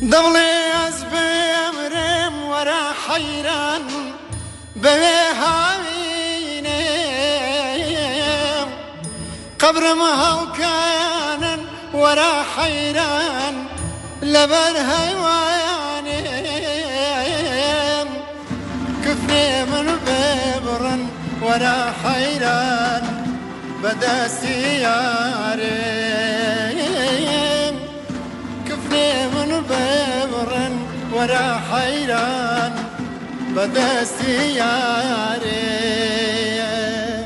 دڵێ ئەس بێمرم وەرە حەیران بەوێ هاوینێم قەبرم هەڵکانن وەرە حەیران لەبەر هەیوانێم کفنێ من بێبڕن وەرە حەیران بەدەستی یارێم کفنێ من بێبڕن وەرە حەیران بەدەستی یارێم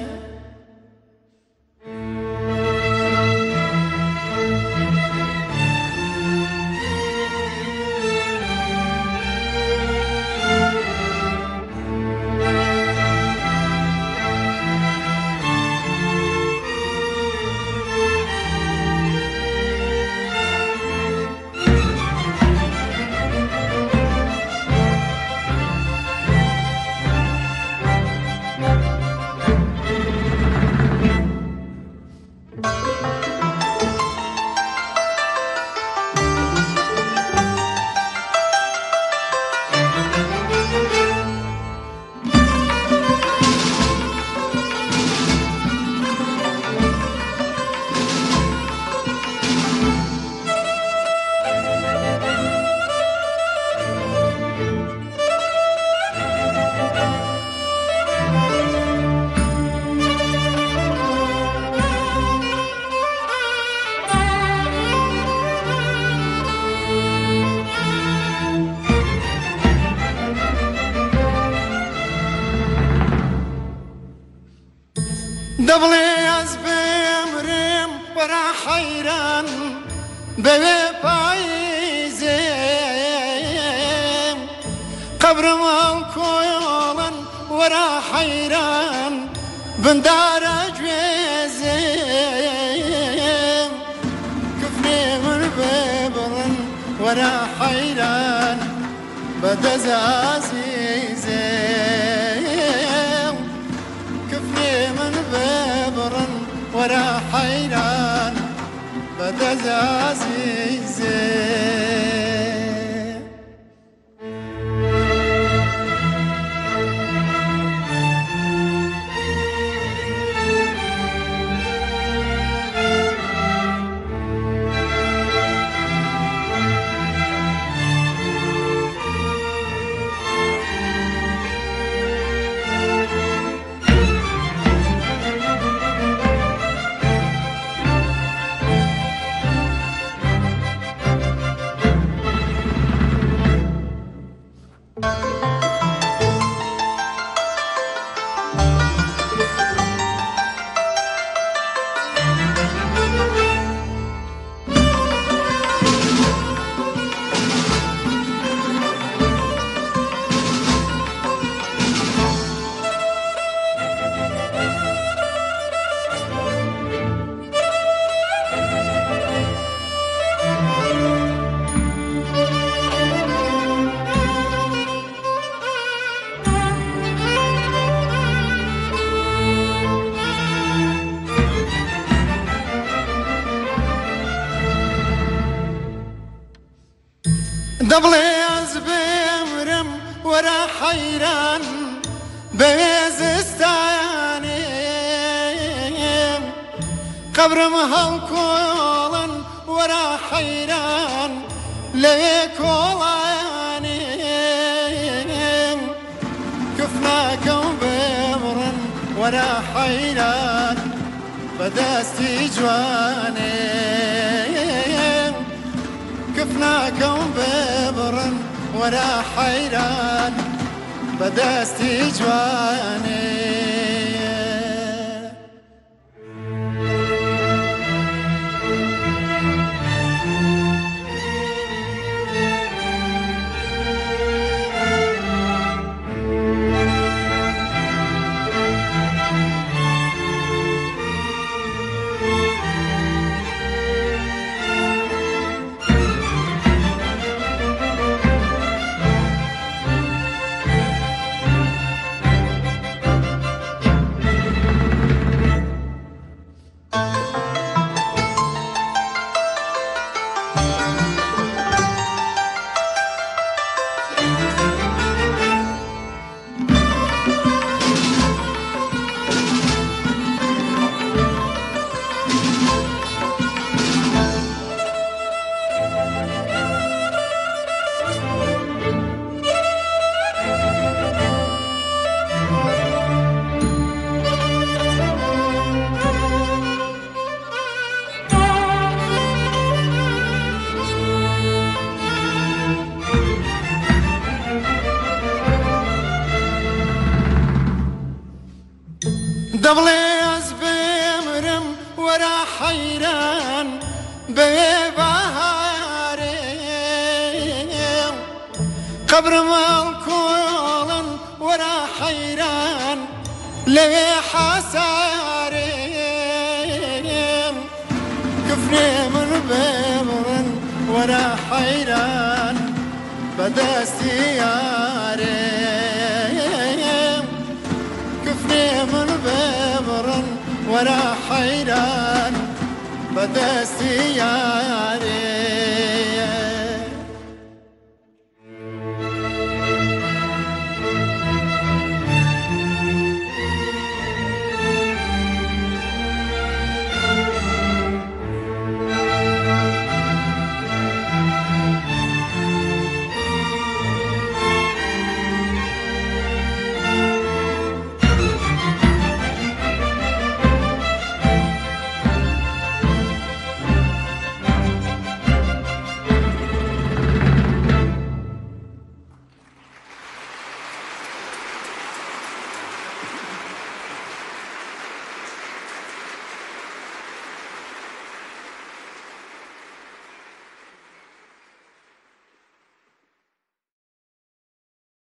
دەبڵێ ئەس بێمرم وەرە حەیران بەوێ پاییزێم قەبرم هەڵکۆڵن وەرە حەیران بندارە گوێزێم کفنێ من بێبڕن وەرە حەیران بەدەست عەزیزێم کفنێ من بێبڕن وەرە حەیران بەدەست عەزیزێم دەبڵێ ئەس بێمرم وەرە حەیران بەوێ زستانێم قەبرم هەڵکۆڵن وەرە حەیران لەوێ کۆڵانێم کفناکەم بێبڕن وەرە حەیران بەدەستی جوانێم کفناکەم بێبڕن وەرە حەیران بەدەستی جوانێم دبليز بمرم ورا حيران ببهاري قبر مالكول ورا حيران لي حساري كفني من بمرن ورا حيران بدا استياري كفني من بمرن ورا حيران بدا استياري